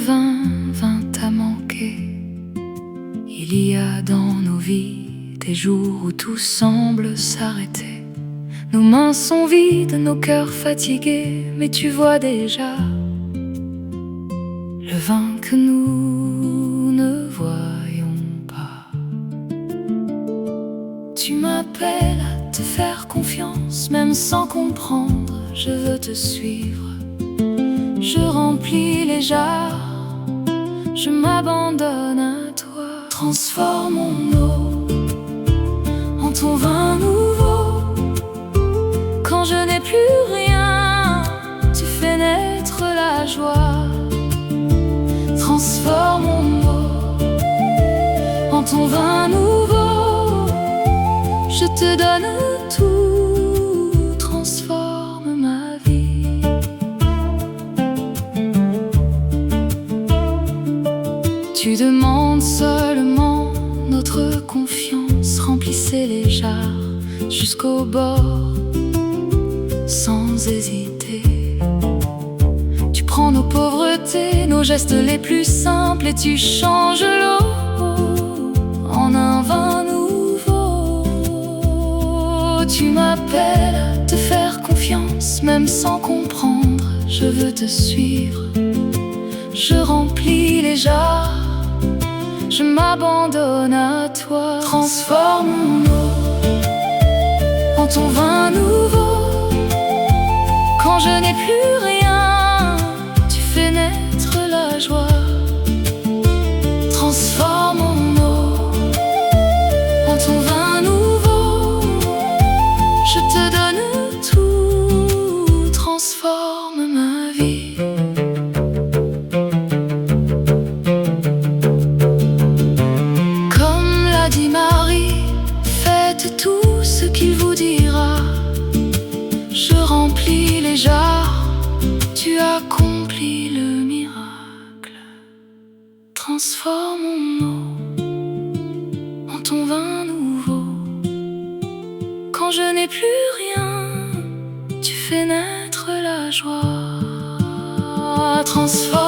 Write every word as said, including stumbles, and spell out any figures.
vin vint à manquer. Il y a dans nos vies des jours où tout semble s'arrêter. Nos mains sont vides, nos cœurs fatigués, mais tu vois déjà le vin que nous ne voyons pas. Tu m'appelles à te faire confiance, même sans comprendre, je veux te suivre. Je remplis les jarres, je m'abandonne à toi. Transforme mon eau en ton vin nouveau. Quand je n'ai plus rien, tu fais naître la joie. Transforme mon eau en ton vin nouveau. Je te donne tout, transforme ma vie. Tu demandes seulement notre confiance. Remplissez les jarres jusqu'au bord sans hésiter. Tu prends nos pauvretés, nos gestes les plus simples, et tu changes l'eau en un vin nouveau. Tu m'appelles à te faire confiance, même sans comprendre, je veux te suivre. Je remplis les jarres, je m'abandonne à toi. Transforme mon eau en ton vin nouveau. Quand je n'ai plus rien, tu fais naître la joie. Transforme mon eau en ton vin nouveau. Je te donne tout, transforme ma vie. Comme l'a dit Marie, faites tout ce qu'il vous dira. Je remplis les jarres, tu accomplis le miracle. Transforme mon eau en ton vin nouveau. Quand je n'ai plus rien, tu fais naître la joie. Transforme